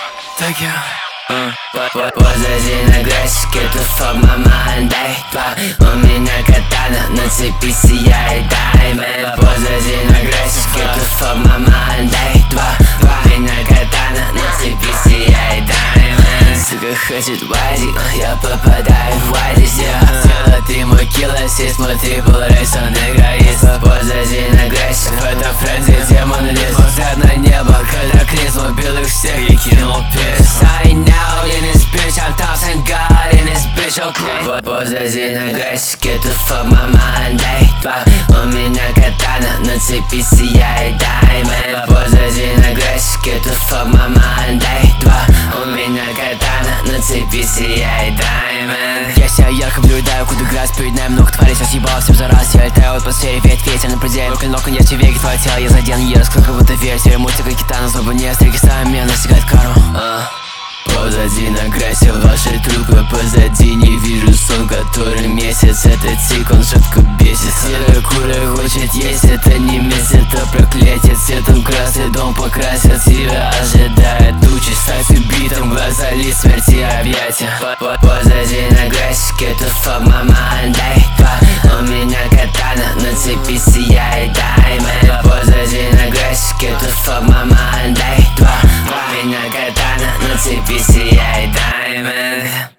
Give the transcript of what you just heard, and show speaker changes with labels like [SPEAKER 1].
[SPEAKER 1] Позади на графике, tu fuck my mind, дай два. У меня катана, на цепи сияет даймонд. Позади на графике, tu fuck my mind, дай два. У меня катана, на цепи сияет даймонд. Сука хочет вази, я попадаю в вази. Тело ты мой киллер, все смотри, полрейс, он эгоист. Позади на графике, в этом френзе демон лез. Взгляд на небо, катаклизм, убил их всех и кинул пес. I'm tossing God in this bitch, okay. Позади на графике, tu fuck my mind, дай два. У меня катана, на цепи сияет даймонд. Позади на графике, tu fuck my mind, дай два. У меня катана, на цепи сияет даймонд.
[SPEAKER 2] Я себя ярко наблюдаю, куда грязь перед нами много тварей, все съебало всем за раз. Я летаю в атмосфере, ветер на пределе. Клинок, я тебе веки, твое тело, я задену, я раскрыл, как будто версия. Мультика китана, злоба не стрики, сами меня настигает карму.
[SPEAKER 1] Позади на грязи ваши трупы, позади не вижу сон, который месяц. Этот цик, он жутко бесит. Серая кура хочет есть, это не месяц, это проклятие. Цветом красный дом покрасят, тебя ожидает тучи. Ставь битом, глаза лист, смерти объятия. Позади на графике, tu fuck my mind, дай два. У меня катана, на цепи сияет даймонд. Позади на графике, tu fuck my mind, дай два. У меня катана, на цепи сияет даймонд.